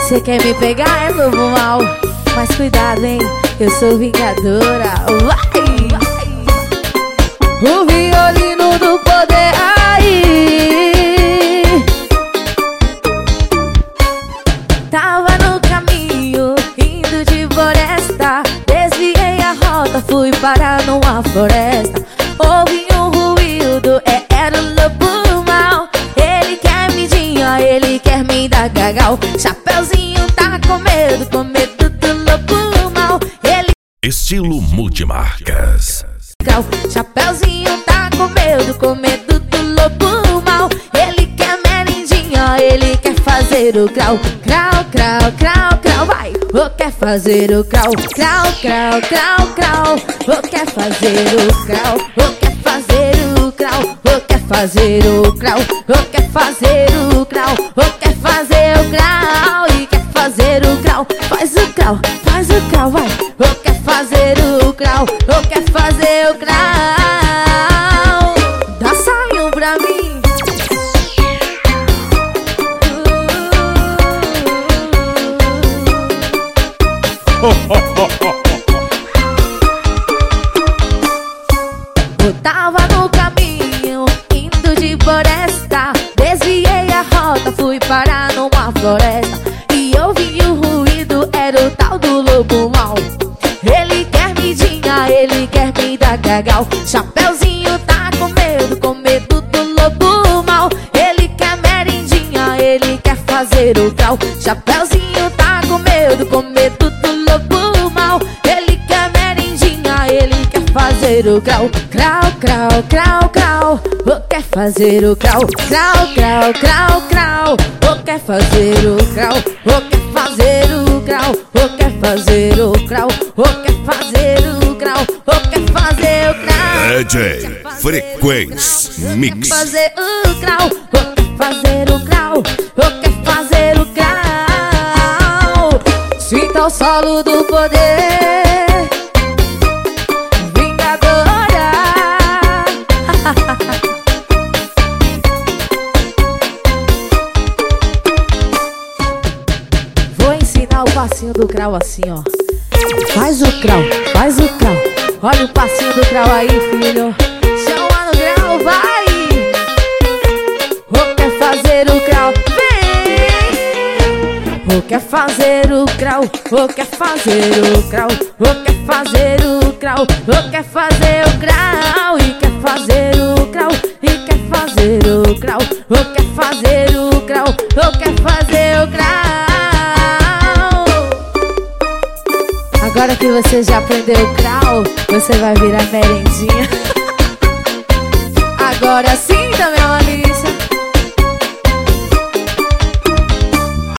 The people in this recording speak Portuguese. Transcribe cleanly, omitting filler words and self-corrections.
Você quer me pegar, é lobo mal. Mas cuidado, hein, eu sou vingadora. Vai! O violino do poder aí. Tava no caminho, indo de floresta. Desviei a rota, fui parar numa floresta. Ouvi um ruído, era o lobo mal. Ele quer midinha, ele quer me dar gagal. Chapeuzinho tá com medo do lobo mal. Ele... Estilo multimarcas. Chapeuzinho tá com medo do lobo mal. Ele quer merendinha, ele quer fazer o crau. Crau, crau, crau, crau, vai. Ou quer fazer o crau. Crau, crau, crau, crau. Ou quer fazer o crau. Ou quer fazer o crau. Ou quer fazer o crau. Ou quer fazer o crau. Ou quer fazer o crau. E quer fazer o crau. Faz o crau, vai. Ou quer fazer o crau. Ou quer fazer o crau. Dá saio pra mim. Eu tava no caminho, indo de floresta. Desviei a rota, fui parar numa floresta. E ouvi o ruído, era o tal do lobo mal. Ele quer midinha, ele quer me dar gagal. Chapeuzinho tá com medo do lobo mal. Ele quer merendinha, ele quer fazer o crau. Chapeuzinho tá com medo do lobo mal. Ele quer merendinha, ele quer fazer o crau. Crau, crau, crau, crau. Ou quer fazer o crau. Crau, crau, crau, crau. Ou quer fazer o crau. Ou quer fazer o crau. Ou quer fazer o crau. Ou quer fazer o crau. Ou quer fazer o crau. DJ Frequência Mix. Fazer o crau. Ou quer fazer o crau. Ou quer fazer o crau. Sinta o solo do poder. Vingadora. Vou ensinar o passinho do crau assim, ó. Faz o crau, faz o crau. Olha o passinho do crau aí, filho. Chama no grau, vai. Ou quer fazer o crau, vem. Ou quer fazer o crau, ou quer fazer o crau. Ou quer fazer o crau, ou quer fazer o crau. E quer fazer o crau, e quer fazer o crau. Ou quer fazer o crau, ou quer fazer o crau. Agora que você já aprendeu o crau, você vai virar merendinha. Agora sim.